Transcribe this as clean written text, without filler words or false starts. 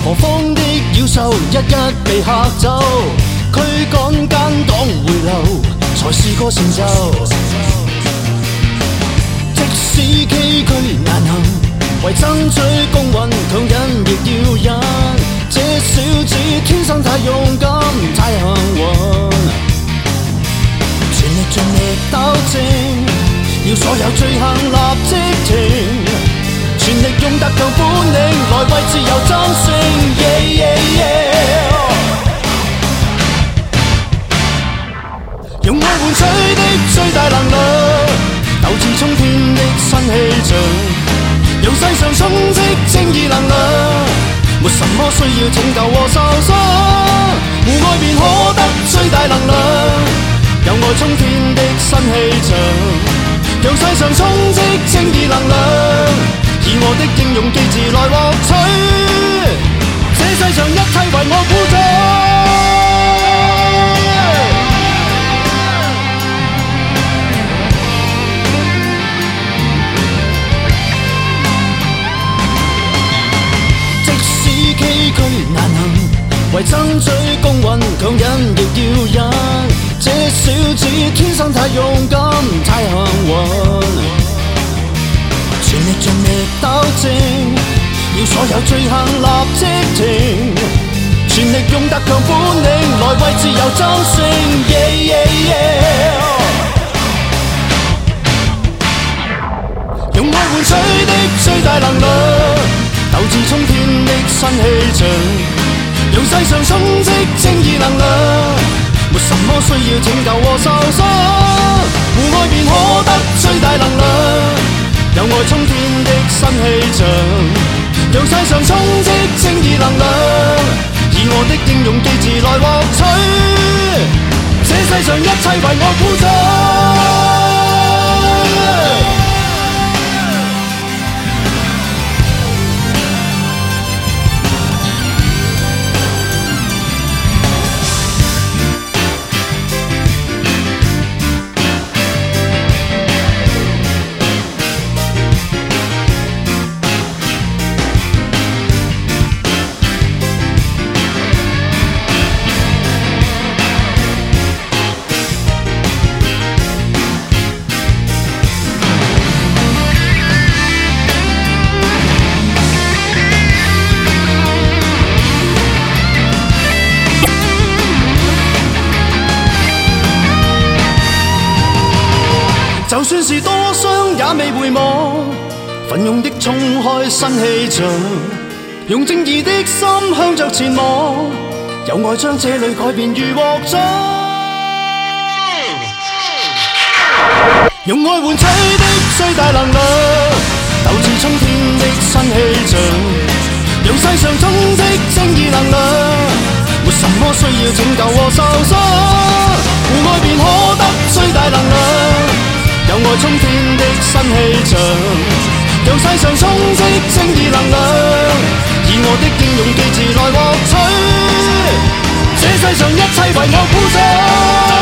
何方的妖獸一一被嚇走，驅趕奸黨回流，才是個成就。即使崎嶇難行，為爭取公允，強忍亦要忍。這小子天生太勇敢，太幸運，全力盡力糾正，要所有罪行立即停。全力用特強本領來為自由爭勝 ，yeah yeah yeah。用愛換取的最大能量，鬥志衝天的新氣象，讓世上充斥正義能量，沒什麼需要拯救和受傷，互愛便可得最大能量，有愛衝天的新氣象，讓世上充斥正義能量。以我的英勇機智來獲取，這世上一切為我鼓掌。即使崎嶇難行，為爭取公允，強忍亦要忍。這小子天生太勇敢，太幸運。全力盡力糾正，要所有罪行立即停。全力用特強本領來為自由爭勝 ，yeah yeah yeah。用愛換取的最大能量，鬥志衝天的新氣象，讓世上充斥正義能量，沒什麼需要拯救和受傷，互愛便可得最大能量。有愛衝天的新氣象，讓世上充斥正義能量，以我的英勇機智來獲取，這世上一切為我鼓掌。就算是多傷也未回望，奮勇的衝開新氣象，用正義的心向着前望，有愛將這裏改變如獲獎，用愛換取的最大能量，鬥志衝天的新氣象，讓世上充斥正義能量，沒什麼需要拯救和受傷，互愛便可得最大能量。有愛衝天的新氣象，讓世上充斥正義能量，以我的英勇機智來獲取，這世上一切為我鼓掌。